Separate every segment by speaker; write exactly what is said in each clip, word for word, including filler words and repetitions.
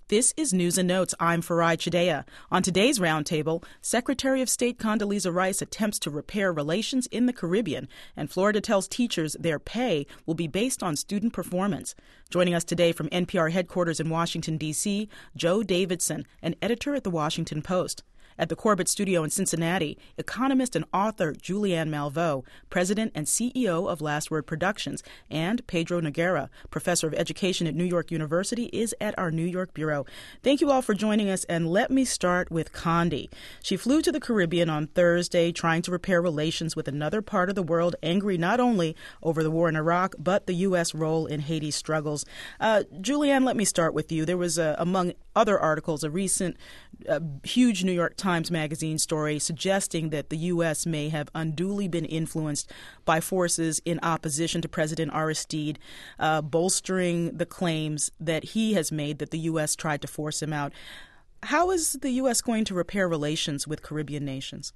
Speaker 1: This is News and Notes. I'm Farai Chideya. On today's roundtable, Secretary of State Condoleezza Rice attempts to repair relations in the Caribbean, and Florida tells teachers their pay will be based on student performance. Joining us today from N P R headquarters in Washington, D C, Joe Davidson, an editor at The Washington Post. At the Corbett Studio in Cincinnati, economist and author Julianne Malveaux, president and C E O of Last Word Productions, and Pedro Noguera, professor of education at New York University, is at our New York bureau. Thank you all for joining us, and let me start with Condi. She flew to the Caribbean on Thursday, trying to repair relations with another part of the world, angry not only over the war in Iraq, but the U S role in Haiti's struggles. Uh, Julianne, let me start with you. There was, uh, among other articles, a recent uh, huge New York Times Magazine story suggesting that the U S may have unduly been influenced by forces in opposition to President Aristide, uh, bolstering the claims that he has made that the U S tried to force him out. How is the U S going to repair relations with Caribbean nations?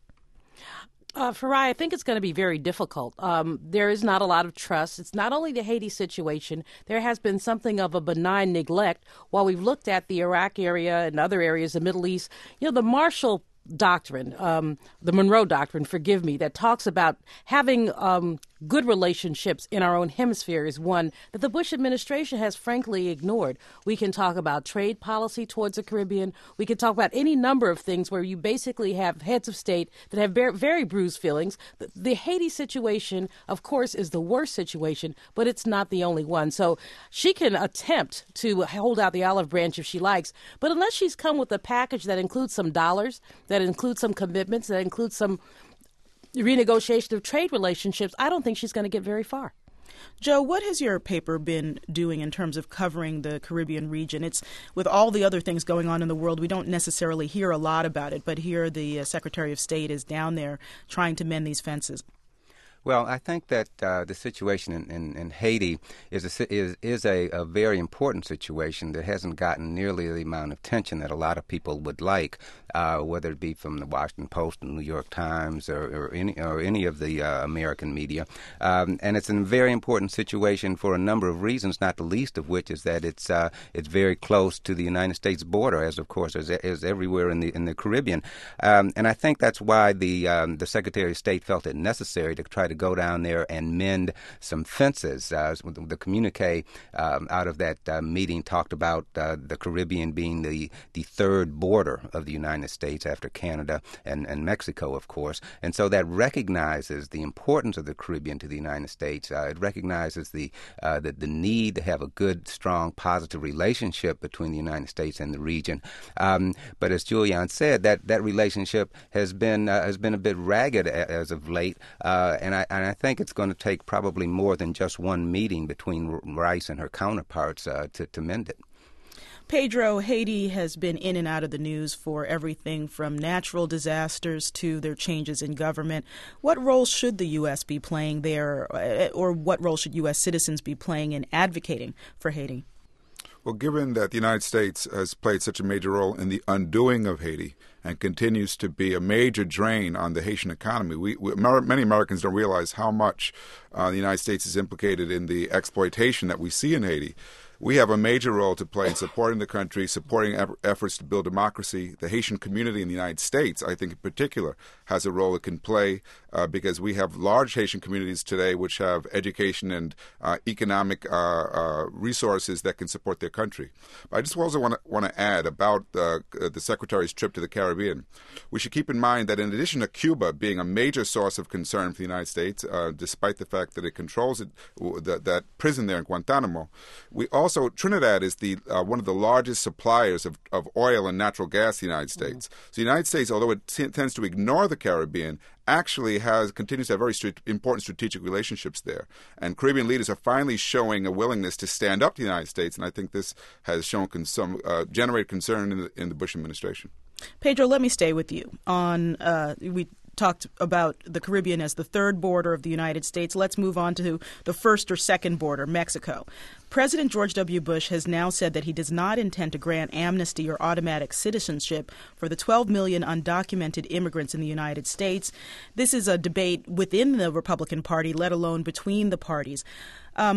Speaker 2: Uh, Farai, I think it's going to be very difficult. Um, there is not a lot of trust. It's not only the Haiti situation. There has been something of a benign neglect while we've looked at the Iraq area and other areas, the Middle East. You know, the Marshall Doctrine, um, the Monroe Doctrine, forgive me, that talks about having um, good relationships in our own hemisphere is one that the Bush administration has frankly ignored. We can talk about trade policy towards the Caribbean. We can talk about any number of things where you basically have heads of state that have very, very bruised feelings. The, the Haiti situation, of course, is the worst situation, but it's not the only one. So she can attempt to hold out the olive branch if she likes, but unless she's come with a package that includes some dollars, that includes some commitments, that includes some renegotiation of trade relationships, I don't think she's going to get very far.
Speaker 1: Joe, what has your paper been doing in terms of covering the Caribbean region? It's with all the other things going on in the world, we don't necessarily hear a lot about it, but here the uh, Secretary of State is down there trying to mend these fences.
Speaker 3: Well, I think that uh, the situation in, in, in Haiti is a, is is a, a very important situation that hasn't gotten nearly the amount of attention that a lot of people would like, uh, whether it be from the Washington Post, the New York Times, or, or any or any of the uh, American media. Um, and it's a very important situation for a number of reasons, not the least of which is that it's uh, it's very close to the United States border, as of course is, is everywhere in the in the Caribbean. Um, and I think that's why the um, the Secretary of State felt it necessary to try to go down there and mend some fences. Uh, the communique um, out of that uh, meeting talked about uh, the Caribbean being the, the third border of the United States after Canada and, and Mexico, of course. And so that recognizes the importance of the Caribbean to the United States. Uh, it recognizes the, uh, the the need to have a good, strong, positive relationship between the United States and the region. Um, but as Julianne said, that, that relationship has been uh, has been a bit ragged as of late, uh, and I And I think it's going to take probably more than just one meeting between Rice and her counterparts uh, to, to mend it.
Speaker 1: Pedro, Haiti has been in and out of the news for everything from natural disasters to their changes in government. What role should the U S be playing there, or what role should U S citizens be playing in advocating for Haiti?
Speaker 4: Well, given that the United States has played such a major role in the undoing of Haiti and continues to be a major drain on the Haitian economy, we, we many Americans don't realize how much uh, the United States is implicated in the exploitation that we see in Haiti. We have a major role to play in supporting the country, supporting eff- efforts to build democracy. The Haitian community in the United States, I think in particular, has a role it can play uh, because we have large Haitian communities today which have education and uh, economic uh, uh, resources that can support their country. But I just also want to want to add about uh, the Secretary's trip to the Caribbean. We should keep in mind that in addition to Cuba being a major source of concern for the United States, uh, despite the fact that it controls it, that, that prison there in Guantanamo, we also Also, Trinidad is the uh, one of the largest suppliers of, of oil and natural gas to the United States. Mm-hmm. So the United States, although it t- tends to ignore the Caribbean, actually has continues to have very st- important strategic relationships there. And Caribbean leaders are finally showing a willingness to stand up to the United States, and I think this has shown con- some uh, generated concern in the, in the Bush administration.
Speaker 1: Pedro, let me stay with you on uh, we. talked about the Caribbean as the third border of the United States. Let's move on to the first or second border, Mexico. President George W. Bush has now said that he does not intend to grant amnesty or automatic citizenship for the twelve million undocumented immigrants in the United States. This is a debate within the Republican Party, let alone between the parties. Um,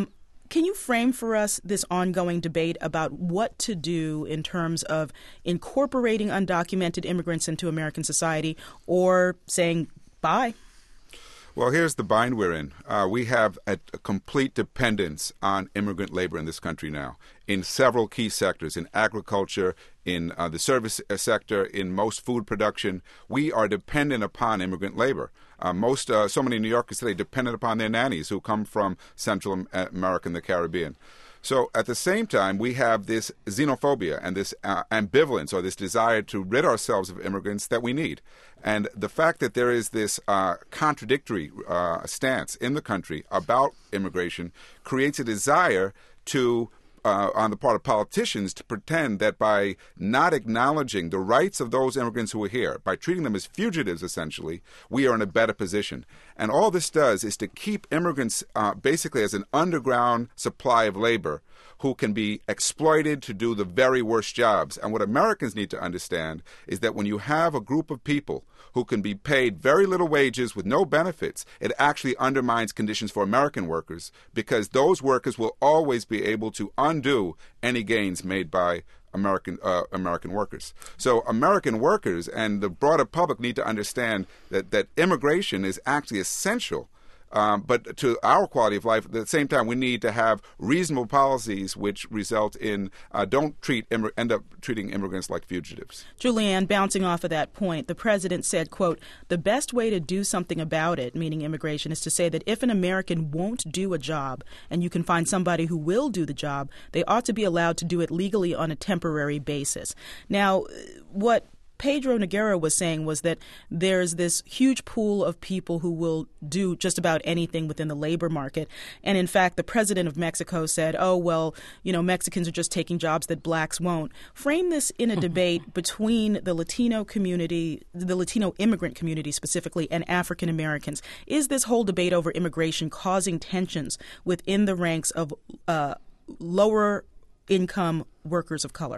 Speaker 1: Can you frame for us this ongoing debate about what to do in terms of incorporating undocumented immigrants into American society or saying bye?
Speaker 4: Well, here's the bind we're in. Uh, we have a, a complete dependence on immigrant labor in this country now in several key sectors, in agriculture, in uh, the service sector, in most food production. We are dependent upon immigrant labor. Uh, most, uh, so many New Yorkers today dependent upon their nannies who come from Central America and the Caribbean. So at the same time, we have this xenophobia and this uh, ambivalence or this desire to rid ourselves of immigrants that we need. And the fact that there is this uh, contradictory uh, stance in the country about immigration creates a desire to Uh, on the part of politicians to pretend that by not acknowledging the rights of those immigrants who are here, by treating them as fugitives, essentially, we are in a better position. And all this does is to keep immigrants uh, basically as an underground supply of labor who can be exploited to do the very worst jobs. And what Americans need to understand is that when you have a group of people who can be paid very little wages with no benefits, it actually undermines conditions for American workers, because those workers will always be able to undo any gains made by American uh, American workers. So American workers and the broader public need to understand that, that immigration is actually essential. Um, but to our quality of life, at the same time, we need to have reasonable policies which result in uh, don't treat immig- end up treating immigrants like fugitives.
Speaker 1: Julianne, bouncing off of that point, the president said, quote, the best way to do something about it, meaning immigration, is to say that if an American won't do a job and you can find somebody who will do the job, they ought to be allowed to do it legally on a temporary basis. Now, what Pedro Noguera was saying was that there's this huge pool of people who will do just about anything within the labor market. And in fact, the president of Mexico said, oh, well, you know, Mexicans are just taking jobs that blacks won't. Frame this in a debate between the Latino community, the Latino immigrant community specifically, and African Americans. Is this whole debate over immigration causing tensions within the ranks of uh, lower income workers of color?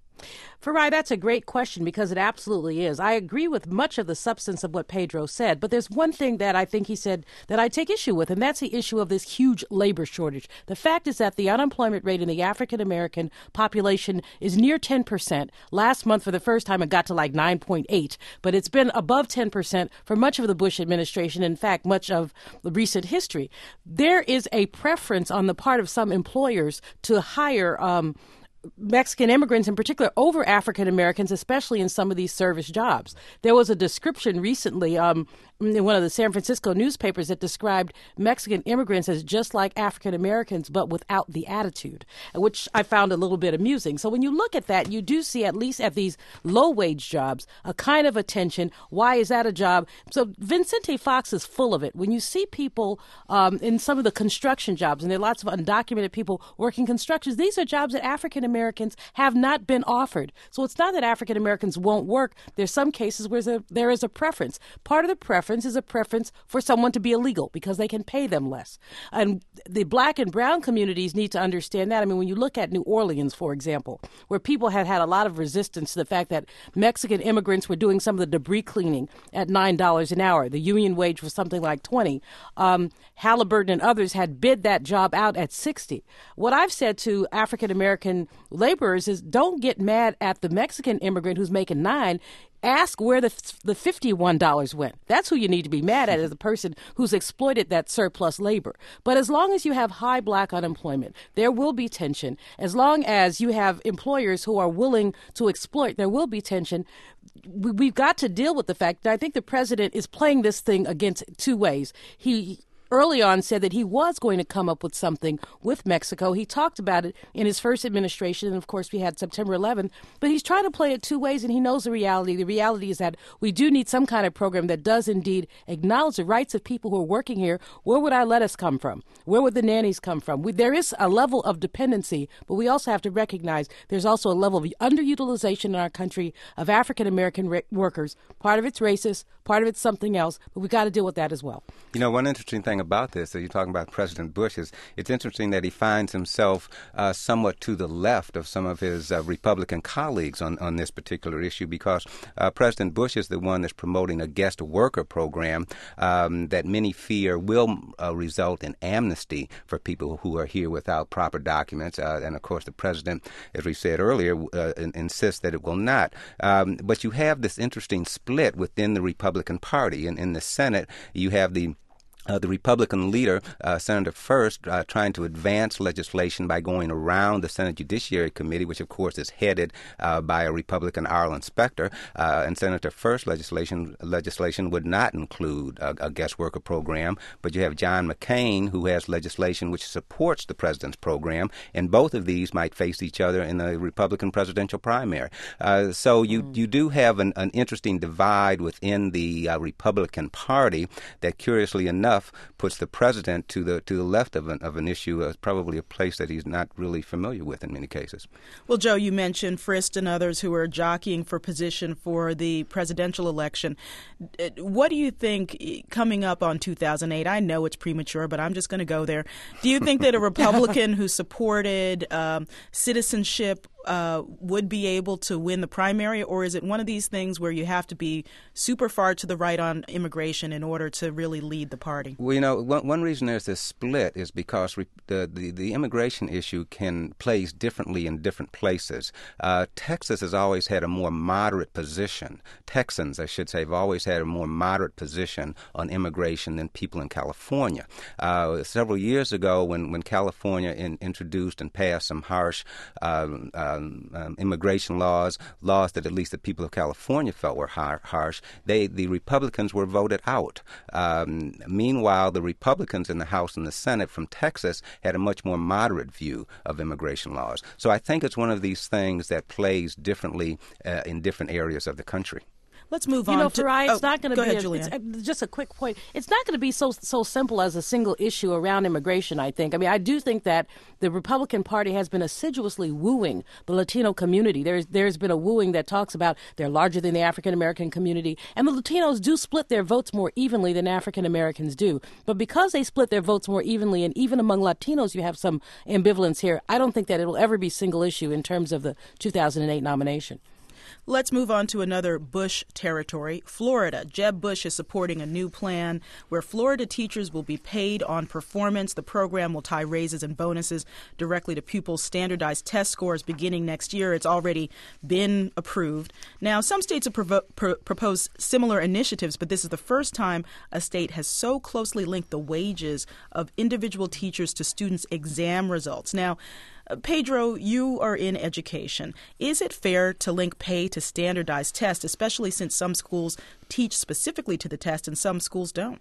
Speaker 2: Farai, that's a great question, because it absolutely is. I agree with much of the substance of what Pedro said, but there's one thing that I think he said that I take issue with, and that's the issue of this huge labor shortage. The fact is that the unemployment rate in the African-American population is near ten percent. Last month, for the first time, it got to like nine point eight, but it's been above ten percent for much of the Bush administration, in fact, much of the recent history. There is a preference on the part of some employers to hire um, Mexican immigrants in particular over African Americans, especially in some of these service jobs. There was a description recently um, in one of the San Francisco newspapers that described Mexican immigrants as just like African Americans, but without the attitude, which I found a little bit amusing. So when you look at that, you do see, at least at these low-wage jobs, a kind of attention. Why is that a job? So Vicente Fox is full of it. When you see people um, in some of the construction jobs, and there are lots of undocumented people working constructions, these are jobs that African Americans have not been offered. So it's not that African Americans won't work. There's some cases where there, there is a preference. Part of the preference is a preference for someone to be illegal because they can pay them less. And the black and brown communities need to understand that. I mean, when you look at New Orleans, for example, where people had had a lot of resistance to the fact that Mexican immigrants were doing some of the debris cleaning at nine dollars an hour. The union wage was something like twenty dollars. Um, Halliburton and others had bid that job out at sixty dollars. What I've said to African American laborers is, don't get mad at the Mexican immigrant who's making nine. Ask where the the fifty-one dollars went. That's who you need to be mad at, as the person who's exploited that surplus labor. But as long as you have high black unemployment, there will be tension. As long as you have employers who are willing to exploit, there will be tension. We've got to deal with the fact that I think the president is playing this thing against two ways. He early on said that he was going to come up with something with Mexico. He talked about it in his first administration, and of course we had September eleventh, but he's trying to play it two ways, and he knows the reality. The reality is that we do need some kind of program that does indeed acknowledge the rights of people who are working here. Where would our lettuce come from? Where would the nannies come from? We, there is a level of dependency, but we also have to recognize there's also a level of underutilization in our country of African-American re- workers. Part of it's racist, part of it's something else, but we've got to deal with that as well.
Speaker 3: You know, one interesting thing thing about this, so you're talking about President Bush, is it's interesting that he finds himself uh, somewhat to the left of some of his uh, Republican colleagues on, on this particular issue, because uh, President Bush is the one that's promoting a guest worker program um, that many fear will uh, result in amnesty for people who are here without proper documents. Uh, and, of course, the president, as we said earlier, uh, in, insists that it will not. Um, but you have this interesting split within the Republican Party. In, in the Senate, you have the Uh, the Republican leader, uh, Senator First, uh, trying to advance legislation by going around the Senate Judiciary Committee, which, of course, is headed uh, by a Republican, Arlen Specter. Uh, and Senator First legislation legislation would not include a, a guest worker program. But you have John McCain, who has legislation which supports the president's program. And both of these might face each other in the Republican presidential primary. Uh, so you, mm. you do have an, an interesting divide within the uh, Republican Party that, curiously enough, puts the president to the to the left of an of an issue, uh, probably a place that he's not really familiar with in many cases.
Speaker 1: Well, Joe, you mentioned Frist and others who are jockeying for position for the presidential election. What do you think coming up on two thousand eight? I know it's premature, but I'm just going to go there. Do you think that a Republican who supported um, citizenship Uh, would be able to win the primary, or is it one of these things where you have to be super far to the right on immigration in order to really lead the party?
Speaker 3: Well, you know, one, one reason there's this split is because re- the, the, the immigration issue can place differently in different places. Uh, Texas has always had a more moderate position. Texans, I should say, have always had a more moderate position on immigration than people in California. Uh, several years ago, when, when California in, introduced and passed some harsh uh, uh, Um, um, immigration laws, laws that at least the people of California felt were har- harsh, they the Republicans were voted out. Um, meanwhile, the Republicans in the House and the Senate from Texas had a much more moderate view of immigration laws. So I think it's one of these things that plays differently uh, in different areas of the country.
Speaker 1: Let's move
Speaker 2: you
Speaker 1: on.
Speaker 2: You know,
Speaker 1: to,
Speaker 2: Farai, it's
Speaker 1: oh,
Speaker 2: not going to be
Speaker 1: ahead,
Speaker 2: a, it's, uh, just a quick point. It's not going to be so so simple as a single issue around immigration, I think. I mean, I do think that the Republican Party has been assiduously wooing the Latino community. There's there's been a wooing that talks about they're larger than the African American community, and the Latinos do split their votes more evenly than African Americans do. But because they split their votes more evenly, and even among Latinos, you have some ambivalence here. I don't think that it will ever be single issue in terms of the two thousand eight nomination.
Speaker 1: Let's move on to another Bush territory, Florida. Jeb Bush is supporting a new plan where Florida teachers will be paid on performance. The program will tie raises and bonuses directly to pupils' standardized test scores beginning next year. It's already been approved. Now, some states have provo- pr- proposed similar initiatives, but this is the first time a state has so closely linked the wages of individual teachers to students' exam results. Now, Pedro, you are in education. Is it fair to link pay to standardized tests, especially since some schools teach specifically to the test and some schools don't?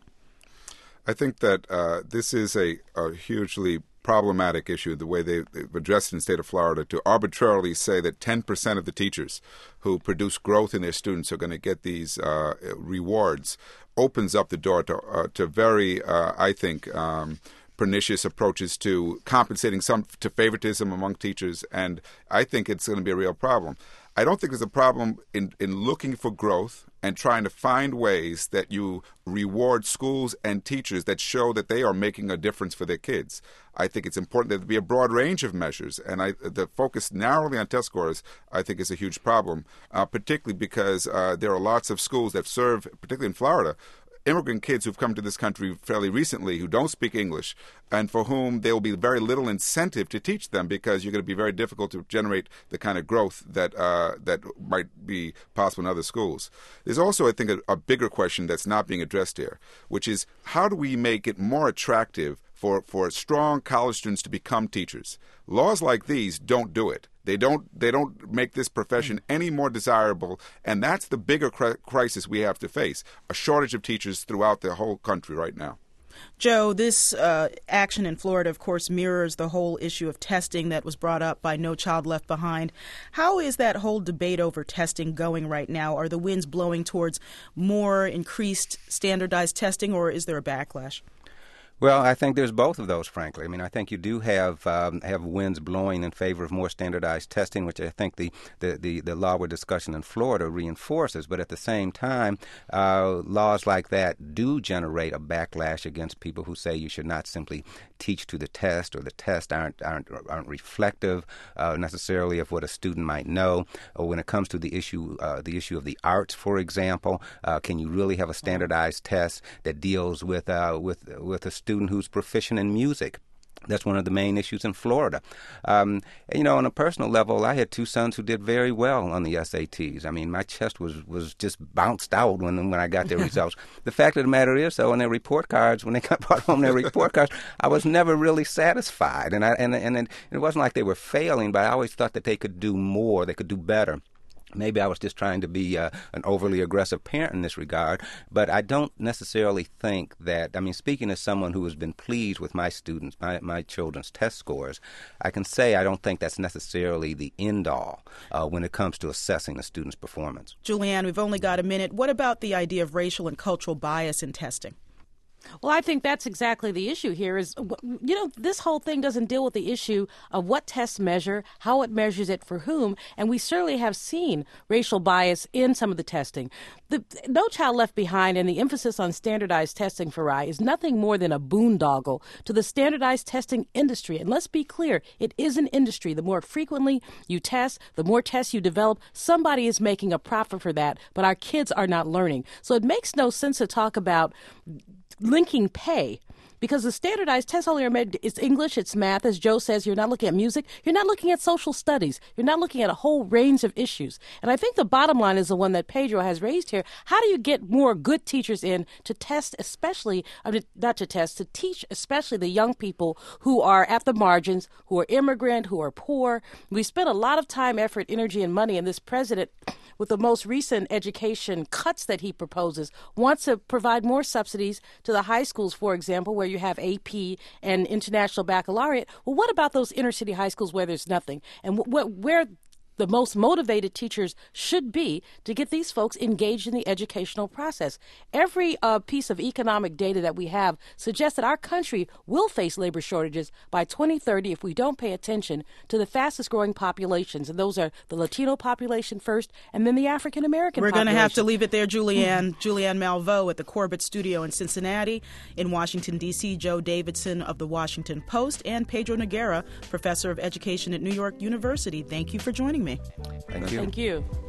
Speaker 4: I think that uh, this is a, a hugely problematic issue, the way they, they've addressed it in the state of Florida, to arbitrarily say that ten percent of the teachers who produce growth in their students are going to get these uh, rewards opens up the door to, uh, to very, uh, I think, um, pernicious approaches to compensating some to favoritism among teachers, and I think it's going to be a real problem. I don't think there's a problem in, in looking for growth and trying to find ways that you reward schools and teachers that show that they are making a difference for their kids. I think it's important that there be a broad range of measures, and I, the focus narrowly on test scores, I think, is a huge problem, uh, particularly because uh, there are lots of schools that serve, particularly in Florida, immigrant kids who've come to this country fairly recently who don't speak English and for whom there will be very little incentive to teach them because you're going to be very difficult to generate the kind of growth that uh, that might be possible in other schools. There's also, I think, a, a bigger question that's not being addressed here, which is how do we make it more attractive for, for strong college students to become teachers? Laws like these don't do it. They don't they don't make this profession any more desirable, and that's the bigger cr- crisis we have to face, a shortage of teachers throughout the whole country right now.
Speaker 1: Joe, this uh, action in Florida, of course, mirrors the whole issue of testing that was brought up by No Child Left Behind. How is that whole debate over testing going right now? Are the winds blowing towards more increased standardized testing, or is there a backlash?
Speaker 3: Well, I think there's both of those, frankly. I mean, I think you do have um, have winds blowing in favor of more standardized testing, which I think the, the, the, the law we're discussing in Florida reinforces. But at the same time, uh, laws like that do generate a backlash against people who say you should not simply teach to the test, or the test aren't aren't, aren't reflective uh, necessarily of what a student might know. Or when it comes to the issue uh, the issue of the arts, for example, uh, can you really have a standardized test that deals with uh, with with a student who's proficient in music? That's one of the main issues in Florida. Um, you know, on a personal level, I had two sons who did very well on the S A Ts. I mean, my chest was, was just bounced out when when I got their results. The fact of the matter is, though, on their report cards, when they got brought home their report cards, I was never really satisfied. And I and and it, it wasn't like they were failing, but I always thought that they could do more, they could do better. Maybe I was just trying to be uh, an overly aggressive parent in this regard, but I don't necessarily think that, I mean, speaking as someone who has been pleased with my students, my, my children's test scores, I can say I don't think that's necessarily the end-all uh, when it comes to assessing a student's performance.
Speaker 1: Julianne, we've only got a minute. What about the idea of racial and cultural bias in testing?
Speaker 2: Well, I think that's exactly the issue here is, you know, this whole thing doesn't deal with the issue of what tests measure, how it measures it for whom, and we certainly have seen racial bias in some of the testing. The No Child Left Behind and the emphasis on standardized testing for I is nothing more than a boondoggle to the standardized testing industry. And let's be clear, it is an industry. The more frequently you test, the more tests you develop, somebody is making a profit for that, but our kids are not learning. So it makes no sense to talk about linking pay, because the standardized tests only are made, it's English, it's math. As Joe says, you're not looking at music, you're not looking at social studies, you're not looking at a whole range of issues. And I think the bottom line is the one that Pedro has raised here. How do you get more good teachers in to test, especially, I mean, not to test, to teach especially the young people who are at the margins, who are immigrant, who are poor? We spent a lot of time, effort, energy, and money, and this president, with the most recent education cuts that he proposes, wants to provide more subsidies to the high schools, for example, where you have A P and International Baccalaureate. Well, what about those inner city high schools where there's nothing? And wh- wh- where the most motivated teachers should be to get these folks engaged in the educational process. Every uh, piece of economic data that we have suggests that our country will face labor shortages by twenty thirty if we don't pay attention to the fastest growing populations. And those are the Latino population first, and then the African American population.
Speaker 1: We're going to have to leave it there, Julianne. Mm-hmm. Julianne Malveaux at the Corbett Studio in Cincinnati. In Washington, D C, Joe Davidson of the Washington Post, and Pedro Noguera, professor of education at New York University. Thank you for joining me.
Speaker 3: Thank you.
Speaker 2: Thank you.